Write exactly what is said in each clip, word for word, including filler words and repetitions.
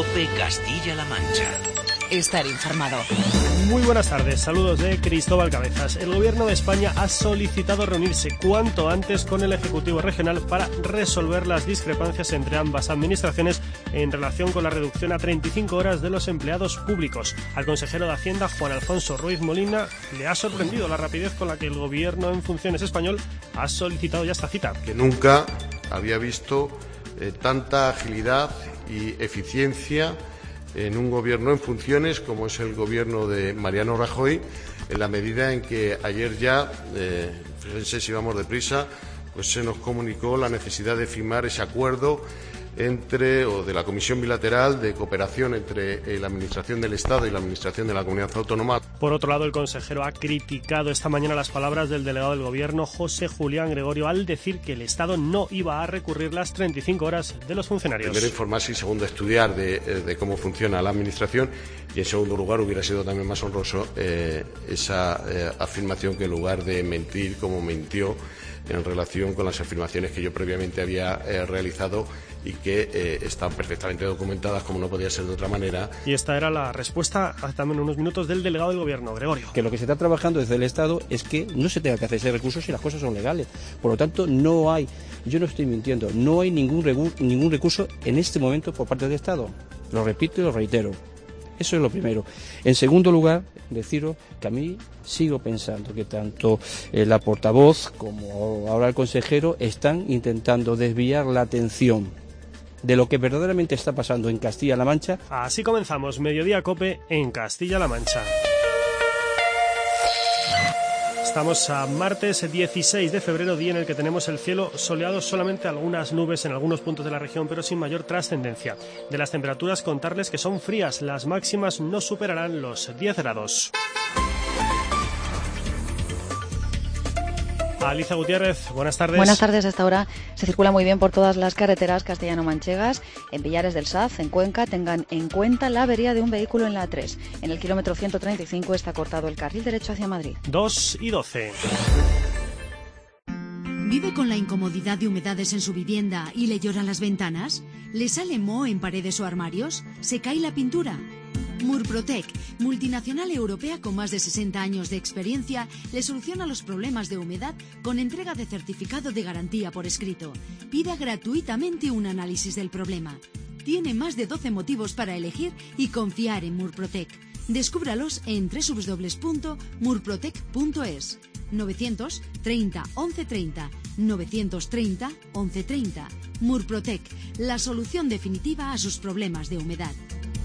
COPE Castilla-La Mancha. Estar informado. Muy buenas tardes, saludos de Cristóbal Cabezas. El Gobierno de España ha solicitado reunirse cuanto antes con el Ejecutivo Regional para resolver las discrepancias entre ambas administraciones en relación con la reducción a treinta y cinco horas de los empleados públicos. Al consejero de Hacienda, Juan Alfonso Ruiz Molina, le ha sorprendido la rapidez con la que el Gobierno en funciones español ha solicitado ya esta cita. Que nunca había visto eh, tanta agilidad y eficiencia en un gobierno en funciones como es el gobierno de Mariano Rajoy, en la medida en que ayer ya, eh, fíjense si vamos deprisa, pues se nos comunicó la necesidad de firmar ese acuerdo entre, o de la Comisión Bilateral de Cooperación entre eh, la Administración del Estado y la Administración de la Comunidad Autónoma. Por otro lado, el consejero ha criticado esta mañana las palabras del delegado del Gobierno, José Julián Gregorio, al decir que el Estado no iba a recurrir las treinta y cinco horas de los funcionarios. Primero, informarse y segundo, estudiar de, de cómo funciona la Administración y, en segundo lugar, hubiera sido también más honroso eh, esa eh, afirmación que, en lugar de mentir como mintió en relación con las afirmaciones que yo previamente había eh, realizado y que eh, están perfectamente documentadas, como no podía ser de otra manera. Y esta era la respuesta hace también unos minutos del delegado del Gobierno, Gregorio. Que lo que se está trabajando desde el Estado es que no se tenga que hacer ese recurso si las cosas son legales. Por lo tanto, no hay, yo no estoy mintiendo, no hay ningún, recurso, ningún recurso en este momento por parte del Estado. Lo repito y lo reitero. Eso es lo primero. En segundo lugar, deciros que a mí sigo pensando que tanto eh, la portavoz como ahora el consejero están intentando desviar la atención de lo que verdaderamente está pasando en Castilla-La Mancha. Así comenzamos Mediodía COPE en Castilla-La Mancha. Estamos a martes dieciséis de febrero, día en el que tenemos el cielo soleado, solamente algunas nubes en algunos puntos de la región, pero sin mayor trascendencia. De las temperaturas, contarles que son frías, las máximas no superarán los diez grados. Alicia Gutiérrez, buenas tardes. Buenas tardes. Hasta ahora se circula muy bien por todas las carreteras castellano-manchegas. En Villares del Saz, en Cuenca, tengan en cuenta la avería de un vehículo en la A tres. En el kilómetro ciento treinta y cinco está cortado el carril derecho hacia Madrid. dos y doce. ¿Vive con la incomodidad de humedades en su vivienda y le lloran las ventanas? ¿Le sale moho en paredes o armarios? ¿Se cae la pintura? Murprotec, multinacional europea con más de sesenta años de experiencia, le soluciona los problemas de humedad con entrega de certificado de garantía por escrito. Pida gratuitamente un análisis del problema. Tiene más de doce motivos para elegir y confiar en Murprotec. Descúbralos en doble u doble u doble u punto murprotec punto es. novecientos treinta once treinta, novecientos treinta once treinta. Murprotec, la solución definitiva a sus problemas de humedad.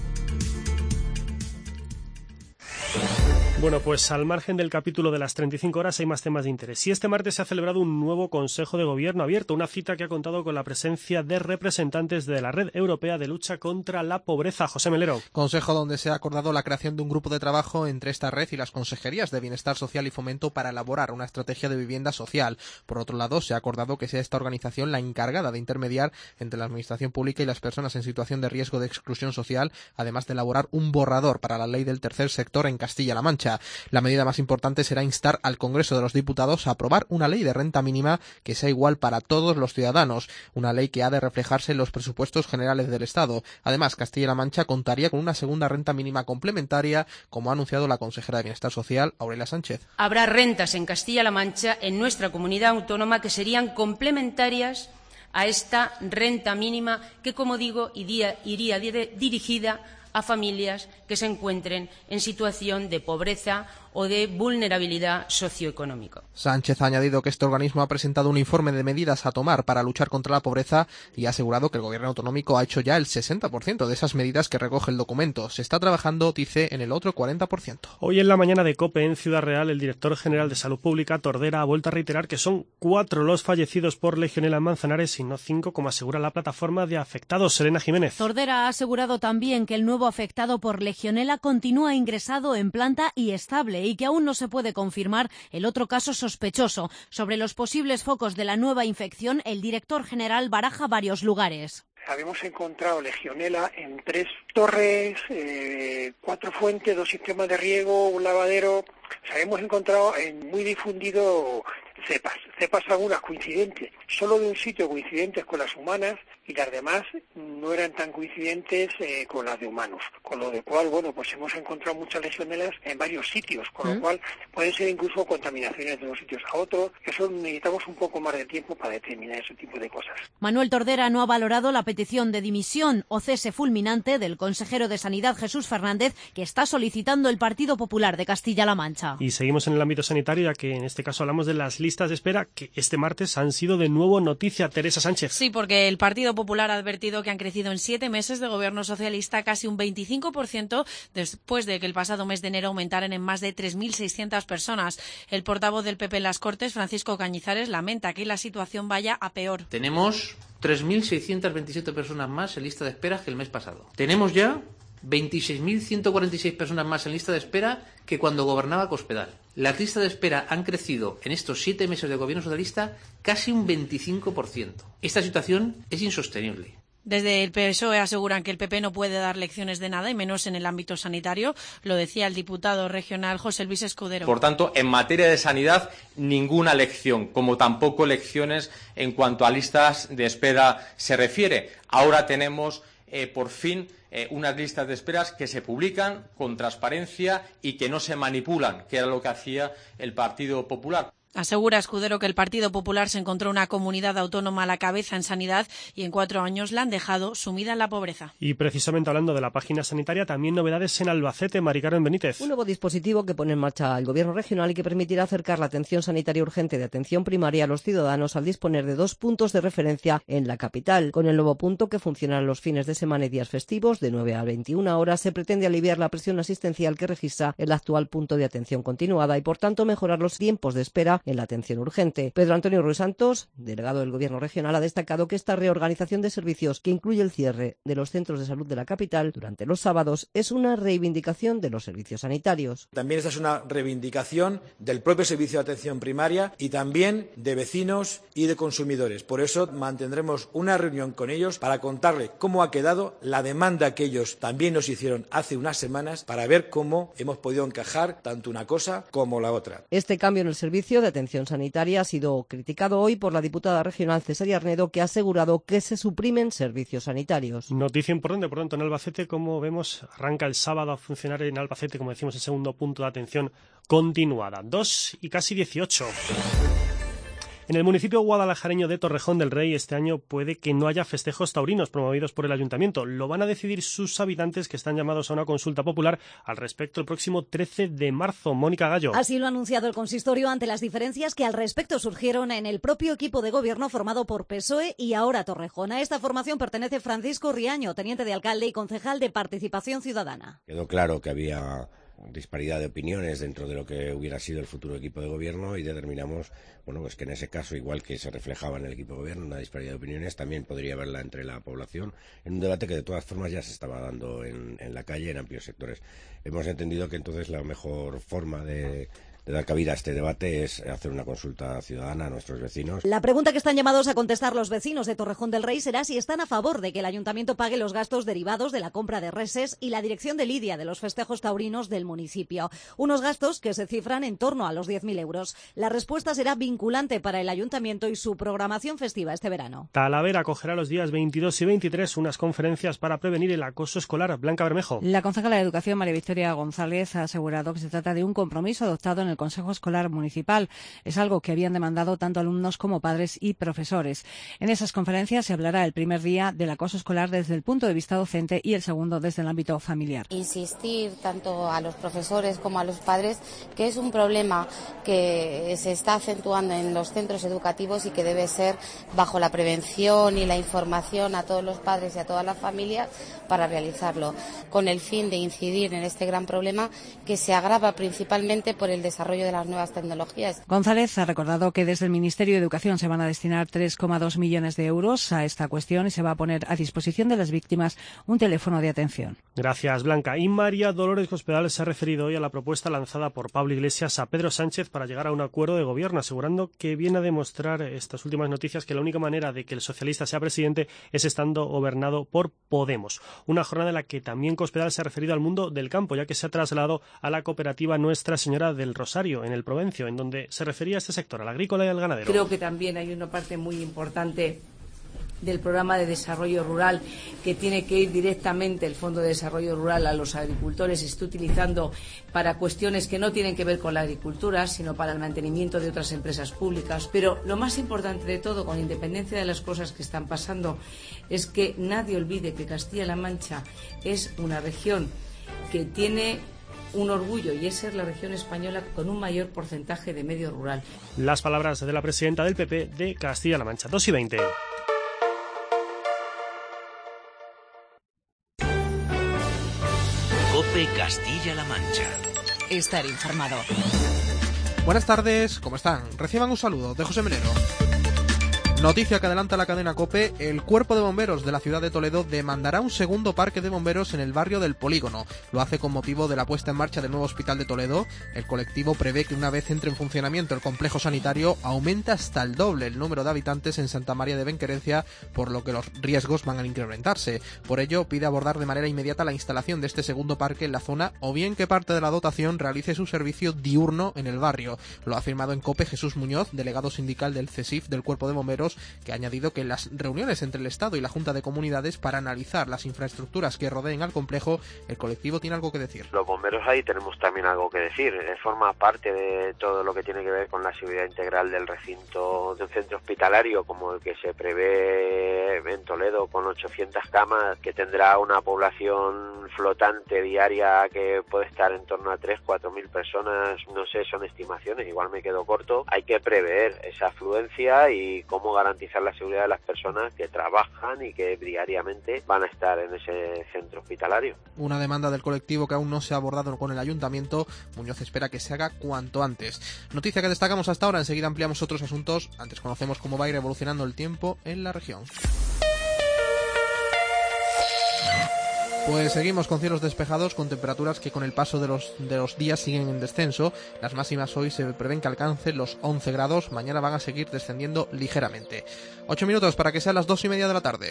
Bueno, pues al margen del capítulo de las treinta y cinco horas hay más temas de interés. Y este martes se ha celebrado un nuevo Consejo de Gobierno abierto, una cita que ha contado con la presencia de representantes de la Red Europea de Lucha contra la Pobreza. José Melero. Consejo donde se ha acordado la creación de un grupo de trabajo entre esta red y las consejerías de Bienestar Social y Fomento para elaborar una estrategia de vivienda social. Por otro lado, se ha acordado que sea esta organización la encargada de intermediar entre la administración pública y las personas en situación de riesgo de exclusión social, además de elaborar un borrador para la ley del tercer sector en Castilla-La Mancha. La medida más importante será instar al Congreso de los Diputados a aprobar una ley de renta mínima que sea igual para todos los ciudadanos, una ley que ha de reflejarse en los presupuestos generales del Estado. Además, Castilla-La Mancha contaría con una segunda renta mínima complementaria, como ha anunciado la consejera de Bienestar Social, Aurelia Sánchez. Habrá rentas en Castilla-La Mancha, en nuestra comunidad autónoma, que serían complementarias a esta renta mínima que, como digo, iría, iría dirigida a familias que se encuentren en situación de pobreza o de vulnerabilidad socioeconómica. Sánchez ha añadido que este organismo ha presentado un informe de medidas a tomar para luchar contra la pobreza y ha asegurado que el Gobierno autonómico ha hecho ya el sesenta por ciento de esas medidas que recoge el documento. Se está trabajando, dice, en el otro cuarenta por ciento. Hoy en la mañana de COPE en Ciudad Real, el director general de Salud Pública, Tordera, ha vuelto a reiterar que son cuatro los fallecidos por legionela en Manzanares y no cinco, como asegura la plataforma de afectados. Serena Jiménez. Tordera ha asegurado también que el nuevo afectado por legionela continúa ingresado en planta y estable y que aún no se puede confirmar el otro caso sospechoso. Sobre los posibles focos de la nueva infección, el director general baraja varios lugares. Habíamos encontrado legionela en tres torres, eh, cuatro fuentes, dos sistemas de riego, un lavadero. O sea, hemos encontrado en muy difundido cepas. Cepas algunas coincidentes, solo de un sitio coincidentes con las humanas y las demás no eran tan coincidentes eh, con las de humanos. Con lo de cual, bueno, pues hemos encontrado muchas legionelas en varios sitios, con ¿Mm? lo cual pueden ser incluso contaminaciones de unos sitios a otros. Eso necesitamos un poco más de tiempo para determinar ese tipo de cosas. Manuel Tordera no ha valorado la petición de dimisión o cese fulminante del consejero de Sanidad Jesús Fernández, que está solicitando el Partido Popular de Castilla-La Mancha. Y seguimos en el ámbito sanitario, ya que en este caso hablamos de las listas de espera que este martes han sido de nuevo noticia. Teresa Sánchez. Sí, porque el Partido Popular ha advertido que han crecido en siete meses de gobierno socialista casi un veinticinco por ciento después de que el pasado mes de enero aumentaran en más de tres mil seiscientas personas. El portavoz del P P en las Cortes, Francisco Cañizares, lamenta que la situación vaya a peor. Tenemos tres mil seiscientas veintisiete personas más en lista de espera que el mes pasado. Tenemos ya veintiséis mil ciento cuarenta y seis personas más en lista de espera que cuando gobernaba Cospedal. Las listas de espera han crecido en estos siete meses de gobierno socialista casi un veinticinco por ciento. Esta situación es insostenible. Desde el P S O E aseguran que el P P no puede dar lecciones de nada, y menos en el ámbito sanitario. Lo decía el diputado regional José Luis Escudero. Por tanto, en materia de sanidad, ninguna lección, como tampoco lecciones en cuanto a listas de espera se refiere. Ahora tenemos, eh, por fin, eh, unas listas de esperas que se publican con transparencia y que no se manipulan, que era lo que hacía el Partido Popular. Asegura Escudero que el Partido Popular se encontró una comunidad autónoma a la cabeza en sanidad y en cuatro años la han dejado sumida en la pobreza. Y precisamente hablando de la página sanitaria, también novedades en Albacete. Mari Carmen Benítez. Un nuevo dispositivo que pone en marcha el Gobierno regional y que permitirá acercar la atención sanitaria urgente de atención primaria a los ciudadanos al disponer de dos puntos de referencia en la capital. Con el nuevo punto, que funcionará los fines de semana y días festivos, de nueve a veintiuna horas, se pretende aliviar la presión asistencial que registra el actual punto de atención continuada y, por tanto, mejorar los tiempos de espera en la atención urgente. Pedro Antonio Ruiz Santos, delegado del Gobierno regional, ha destacado que esta reorganización de servicios, que incluye el cierre de los centros de salud de la capital durante los sábados, es una reivindicación de los servicios sanitarios. También esta es una reivindicación del propio servicio de atención primaria y también de vecinos y de consumidores. Por eso mantendremos una reunión con ellos para contarles cómo ha quedado la demanda que ellos también nos hicieron hace unas semanas, para ver cómo hemos podido encajar tanto una cosa como la otra. Este cambio en el servicio de atención sanitaria ha sido criticado hoy por la diputada regional Cesaria Arnedo, que ha asegurado que se suprimen servicios sanitarios. Noticia importante, por tanto, en Albacete, como vemos, arranca el sábado a funcionar en Albacete, como decimos, el segundo punto de atención continuada. Dos y casi dieciocho. En el municipio guadalajareño de Torrejón del Rey este año puede que no haya festejos taurinos promovidos por el ayuntamiento. Lo van a decidir sus habitantes, que están llamados a una consulta popular al respecto el próximo trece de marzo. Mónica Gallo. Así lo ha anunciado el consistorio ante las diferencias que al respecto surgieron en el propio equipo de gobierno formado por P S O E y ahora Torrejón. A esta formación pertenece Francisco Riaño, teniente de alcalde y concejal de Participación Ciudadana. Quedó claro que había disparidad de opiniones dentro de lo que hubiera sido el futuro equipo de gobierno y determinamos, bueno, pues que en ese caso, igual que se reflejaba en el equipo de gobierno una disparidad de opiniones, también podría haberla entre la población, en un debate que de todas formas ya se estaba dando en, en la calle en amplios sectores. Hemos entendido que entonces la mejor forma de de dar cabida a este debate es hacer una consulta ciudadana a nuestros vecinos. La pregunta que están llamados a contestar los vecinos de Torrejón del Rey será si están a favor de que el ayuntamiento pague los gastos derivados de la compra de reses y la dirección de lidia de los festejos taurinos del municipio. Unos gastos que se cifran en torno a los diez mil euros. La respuesta será vinculante para el ayuntamiento y su programación festiva este verano. Talavera acogerá los días veintidós y veintitrés unas conferencias para prevenir el acoso escolar. Blanca Bermejo. La concejala de Educación, María Victoria González, ha asegurado que se trata de un compromiso adoptado en el Consejo Escolar Municipal. Es algo que habían demandado tanto alumnos como padres y profesores. En esas conferencias se hablará el primer día del acoso escolar desde el punto de vista docente y el segundo desde el ámbito familiar. Insistir tanto a los profesores como a los padres que es un problema que se está acentuando en los centros educativos y que debe ser bajo la prevención y la información a todos los padres y a todas las familias para realizarlo, con el fin de incidir en este gran problema que se agrava principalmente por el desarrollo de las nuevas tecnologías. González ha recordado que desde el Ministerio de Educación se van a destinar tres coma dos millones de euros a esta cuestión y se va a poner a disposición de las víctimas un teléfono de atención. Gracias, Blanca. Y María Dolores Cospedal se ha referido hoy a la propuesta lanzada por Pablo Iglesias a Pedro Sánchez para llegar a un acuerdo de gobierno, asegurando que viene a demostrar estas últimas noticias que la única manera de que el socialista sea presidente es estando gobernado por Podemos. Una jornada en la que también Cospedal se ha referido al mundo del campo, ya que se ha trasladado a la cooperativa Nuestra Señora del Rosario Rosario, en el Provencio, en donde se refería a este sector, al agrícola y al ganadero. Creo que también hay una parte muy importante del programa de desarrollo rural que tiene que ir directamente el Fondo de Desarrollo Rural a los agricultores, se está utilizando para cuestiones que no tienen que ver con la agricultura, sino para el mantenimiento de otras empresas públicas. Pero lo más importante de todo, con independencia de las cosas que están pasando, es que nadie olvide que Castilla-La Mancha es una región que tiene un orgullo, y es ser la región española con un mayor porcentaje de medio rural. Las palabras de la presidenta del P P de Castilla-La Mancha. dos y veinte. COPE Castilla-La Mancha. Estar informado. Buenas tardes, ¿cómo están? Reciban un saludo de José Melero. Noticia que adelanta la cadena COPE: el Cuerpo de Bomberos de la ciudad de Toledo demandará un segundo parque de bomberos en el barrio del Polígono. Lo hace con motivo de la puesta en marcha del nuevo hospital de Toledo. El colectivo prevé que una vez entre en funcionamiento el complejo sanitario, aumenta hasta el doble el número de habitantes en Santa María de Benquerencia, por lo que los riesgos van a incrementarse. Por ello, pide abordar de manera inmediata la instalación de este segundo parque en la zona, o bien que parte de la dotación realice su servicio diurno en el barrio. Lo ha afirmado en COPE Jesús Muñoz, delegado sindical del CESIF del Cuerpo de Bomberos, que ha añadido que en las reuniones entre el Estado y la Junta de Comunidades para analizar las infraestructuras que rodeen al complejo, el colectivo tiene algo que decir. Los bomberos ahí tenemos también algo que decir. Forma parte de todo lo que tiene que ver con la seguridad integral del recinto de un centro hospitalario como el que se prevé en Toledo, con ochocientas camas, que tendrá una población flotante diaria que puede estar en torno a tres, cuatro mil personas. No sé, son estimaciones, igual me quedo corto. Hay que prever esa afluencia y cómo garantizar la seguridad de las personas que trabajan y que diariamente van a estar en ese centro hospitalario. Una demanda del colectivo que aún no se ha abordado con el ayuntamiento. Muñoz espera que se haga cuanto antes. Noticia que destacamos hasta ahora, enseguida ampliamos otros asuntos. Antes conocemos cómo va a ir evolucionando el tiempo en la región. Pues seguimos con cielos despejados, con temperaturas que con el paso de los, de los días siguen en descenso. Las máximas hoy se prevén que alcancen los once grados, mañana van a seguir descendiendo ligeramente. Ocho minutos para que sean las dos y media de la tarde.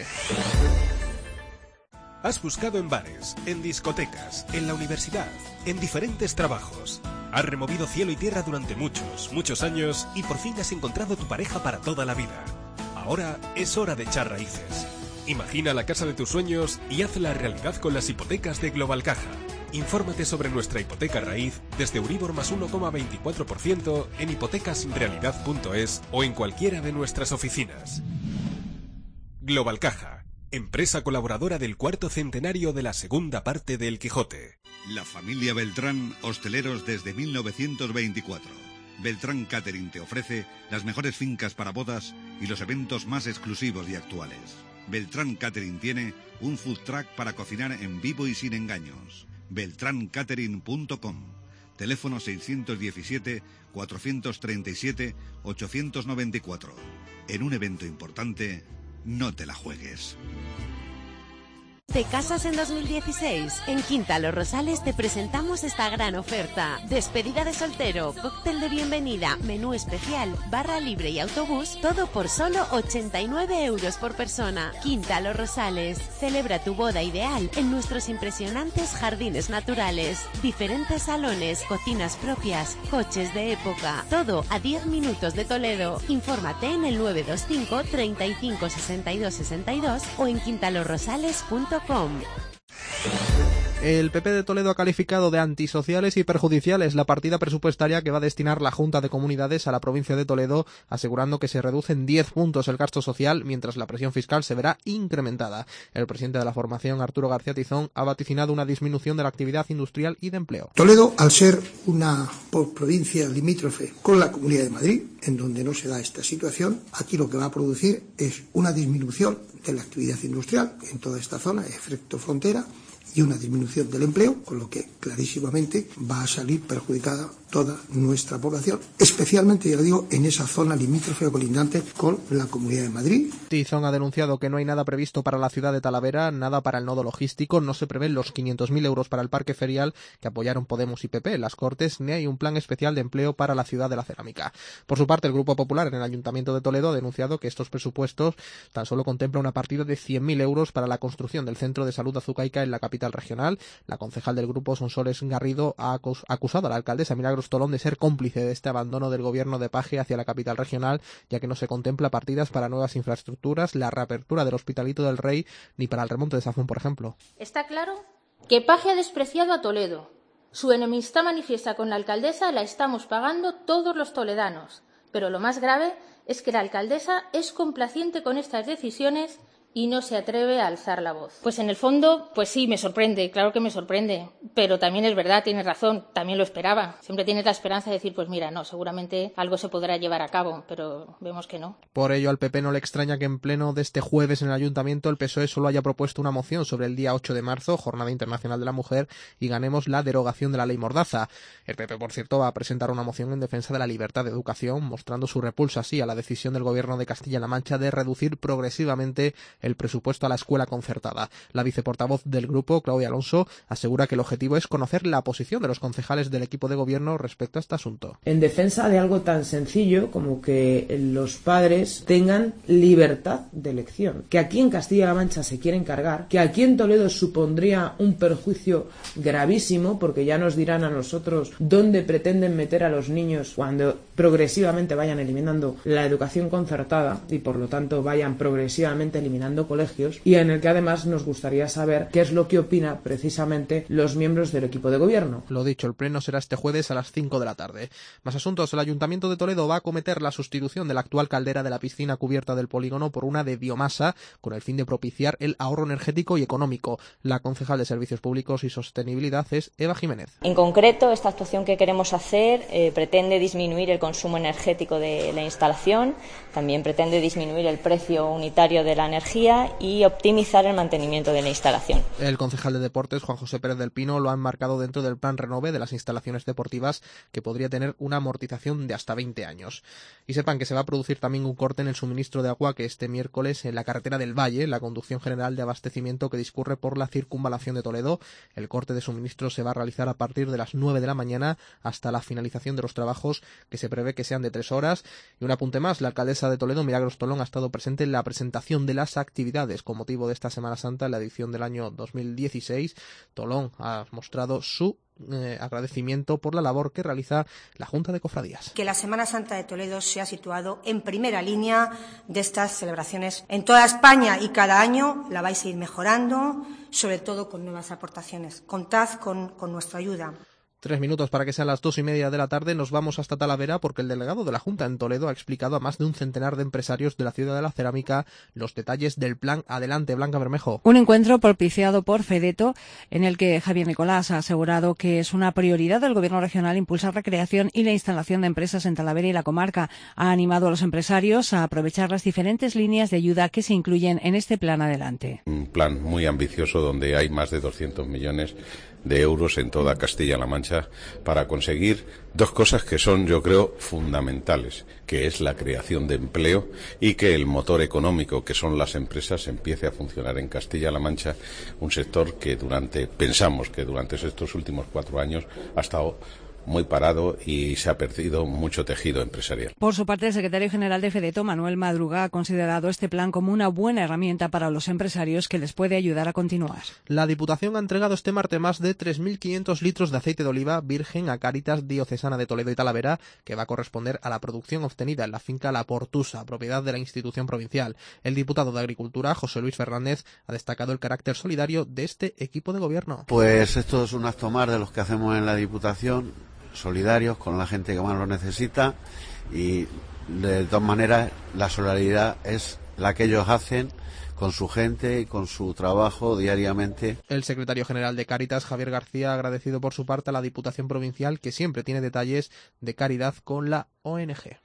Has buscado en bares, en discotecas, en la universidad, en diferentes trabajos. Has removido cielo y tierra durante muchos, muchos años y por fin has encontrado tu pareja para toda la vida. Ahora es hora de echar raíces. Imagina la casa de tus sueños y hazla realidad con las hipotecas de Global Caja. Infórmate sobre nuestra hipoteca raíz desde Euribor más uno coma veinticuatro por ciento en hipotecasrealidad punto es o en cualquiera de nuestras oficinas. Global Caja, empresa colaboradora del cuarto centenario de la segunda parte de El Quijote. La familia Beltrán, hosteleros desde mil novecientos veinticuatro. Beltrán Catering te ofrece las mejores fincas para bodas y los eventos más exclusivos y actuales. Beltrán Catering tiene un food truck para cocinar en vivo y sin engaños. beltrán catering punto com. Teléfono seiscientos diecisiete, cuatrocientos treinta y siete, ochocientos noventa y cuatro. En un evento importante, no te la juegues. ¿Te casas en dos mil dieciséis? En Quinta Los Rosales te presentamos esta gran oferta. Despedida de soltero, cóctel de bienvenida, menú especial, barra libre y autobús, todo por solo ochenta y nueve euros por persona. Quinta Los Rosales. Celebra tu boda ideal en nuestros impresionantes jardines naturales. Diferentes salones, cocinas propias, coches de época. Todo a diez minutos de Toledo. Infórmate en el nueve dos cinco, treinta y cinco, sesenta y dos, sesenta y dos o en quintalosrosales punto com. El P P de Toledo ha calificado de antisociales y perjudiciales la partida presupuestaria que va a destinar la Junta de Comunidades a la provincia de Toledo, asegurando que se reduce en diez puntos el gasto social, mientras la presión fiscal se verá incrementada. El presidente de la formación, Arturo García Tizón, ha vaticinado una disminución de la actividad industrial y de empleo. Toledo, al ser una provincia limítrofe con la Comunidad de Madrid, en donde no se da esta situación, aquí lo que va a producir es una disminución de la actividad industrial en toda esta zona, efecto frontera, y una disminución del empleo, con lo que clarísimamente va a salir perjudicada toda nuestra población, especialmente, ya lo digo, en esa zona limítrofe o colindante con la Comunidad de Madrid. Tizón ha denunciado que no hay nada previsto para la ciudad de Talavera, nada para el nodo logístico, no se prevén los quinientos mil euros para el parque ferial que apoyaron Podemos y P P en las Cortes, ni hay un plan especial de empleo para la ciudad de la cerámica. Por su parte, el Grupo Popular en el Ayuntamiento de Toledo ha denunciado que estos presupuestos tan solo contemplan una partida de cien mil euros para la construcción del Centro de Salud Azucaica en la capital capital regional. La concejal del grupo, Sonsoles Garrido, ha acusado a la alcaldesa Milagros Tolón de ser cómplice de este abandono del gobierno de Paje hacia la capital regional, ya que no se contempla partidas para nuevas infraestructuras, la reapertura del Hospitalito del Rey, ni para el remonte de Safón, por ejemplo. Está claro que Paje ha despreciado a Toledo. Su enemistad manifiesta con la alcaldesa la estamos pagando todos los toledanos. Pero lo más grave es que la alcaldesa es complaciente con estas decisiones y no se atreve a alzar la voz. Pues en el fondo, pues sí, me sorprende, claro que me sorprende, pero también es verdad, tienes razón, también lo esperaba. Siempre tienes la esperanza de decir, pues mira, no, seguramente algo se podrá llevar a cabo, pero vemos que no. Por ello, al P P no le extraña que en pleno de este jueves en el Ayuntamiento el P S O E solo haya propuesto una moción sobre el día ocho de marzo, Jornada Internacional de la Mujer, y ganemos la derogación de la ley Mordaza. El P P, por cierto, va a presentar una moción en defensa de la libertad de educación, mostrando su repulsa así a la decisión del Gobierno de Castilla-La Mancha de reducir progresivamente el presupuesto a la escuela concertada. La viceportavoz del grupo, Claudia Alonso, asegura que el objetivo es conocer la posición de los concejales del equipo de gobierno respecto a este asunto. En defensa de algo tan sencillo como que los padres tengan libertad de elección, que aquí en Castilla-La Mancha se quieren cargar, que aquí en Toledo supondría un perjuicio gravísimo, porque ya nos dirán a nosotros dónde pretenden meter a los niños cuando progresivamente vayan eliminando la educación concertada y por lo tanto vayan progresivamente eliminando colegios, y en el que además nos gustaría saber qué es lo que opina precisamente los miembros del equipo de gobierno. Lo dicho, el pleno será este jueves a las cinco de la tarde. Más asuntos. El Ayuntamiento de Toledo va a acometer la sustitución de la actual caldera de la piscina cubierta del polígono por una de biomasa, con el fin de propiciar el ahorro energético y económico. La concejal de Servicios Públicos y Sostenibilidad es Eva Jiménez. En concreto, esta actuación que queremos hacer eh, pretende disminuir el consumo energético de la instalación, también pretende disminuir el precio unitario de la energía y optimizar el mantenimiento de la instalación. El concejal de Deportes, Juan José Pérez del Pino, lo ha enmarcado dentro del plan Renove de las instalaciones deportivas, que podría tener una amortización de hasta veinte años. Y sepan que se va a producir también un corte en el suministro de agua que este miércoles en la carretera del Valle, la conducción general de abastecimiento que discurre por la circunvalación de Toledo. El corte de suministro se va a realizar a partir de las nueve de la mañana hasta la finalización de los trabajos, que se prevé que sean de tres horas. Y un apunte más, la alcaldesa de Toledo, Milagros Tolón, ha estado presente en la presentación de las actividades con motivo de esta Semana Santa en la edición del año dos mil dieciséis. Tolón ha mostrado su eh, agradecimiento por la labor que realiza la Junta de Cofradías. Que la Semana Santa de Toledo se ha situado en primera línea de estas celebraciones en toda España y cada año la vais a ir mejorando, sobre todo con nuevas aportaciones. Contad con, con nuestra ayuda. Tres minutos para que sean las dos y media de la tarde. Nos vamos hasta Talavera porque el delegado de la Junta en Toledo ha explicado a más de un centenar de empresarios de la ciudad de la cerámica los detalles del plan Adelante, Blanca Bermejo. Un encuentro propiciado por Fedeto en el que Javier Nicolás ha asegurado que es una prioridad del Gobierno regional impulsar la creación y la instalación de empresas en Talavera y la comarca. Ha animado a los empresarios a aprovechar las diferentes líneas de ayuda que se incluyen en este plan Adelante. Un plan muy ambicioso donde hay más de doscientos millones de euros en toda Castilla-La Mancha para conseguir dos cosas que son, yo creo, fundamentales, que es la creación de empleo y que el motor económico, que son las empresas, empiece a funcionar en Castilla-La Mancha, un sector que durante, pensamos que durante estos últimos cuatro años ha estado muy parado y se ha perdido mucho tejido empresarial. Por su parte, el secretario general de Fedeto, Manuel Madruga, ha considerado este plan como una buena herramienta para los empresarios que les puede ayudar a continuar. La Diputación ha entregado este martes más de tres mil quinientos litros de aceite de oliva virgen a Cáritas Diocesana de Toledo y Talavera, que va a corresponder a la producción obtenida en la finca La Portusa, propiedad de la institución provincial. El diputado de Agricultura, José Luis Fernández, ha destacado el carácter solidario de este equipo de gobierno. Pues esto es un acto más de los que hacemos en la Diputación, solidarios con la gente que más lo necesita, y de todas maneras la solidaridad es la que ellos hacen con su gente y con su trabajo diariamente. El secretario general de Cáritas, Javier García, ha agradecido por su parte a la Diputación Provincial, que siempre tiene detalles de caridad con la O N G.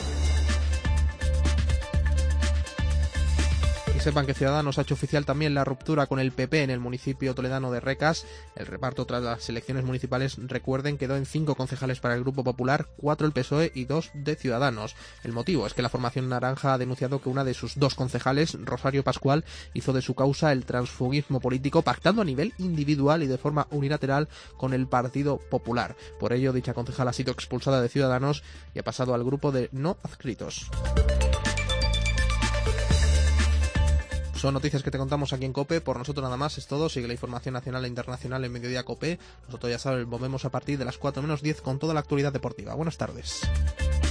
Y sepan que Ciudadanos ha hecho oficial también la ruptura con el P P en el municipio toledano de Recas. El reparto tras las elecciones municipales, recuerden, quedó en cinco concejales para el Grupo Popular, cuatro el P S O E y dos de Ciudadanos. El motivo es que la formación naranja ha denunciado que una de sus dos concejales, Rosario Pascual, hizo de su causa el transfugismo político, pactando a nivel individual y de forma unilateral con el Partido Popular. Por ello, dicha concejal ha sido expulsada de Ciudadanos y ha pasado al grupo de no adscritos. Son noticias que te contamos aquí en COPE. Por nosotros nada más, es todo. Sigue la información nacional e internacional en Mediodía COPE. Nosotros ya sabes, volvemos a partir de las cuatro menos diez con toda la actualidad deportiva. Buenas tardes.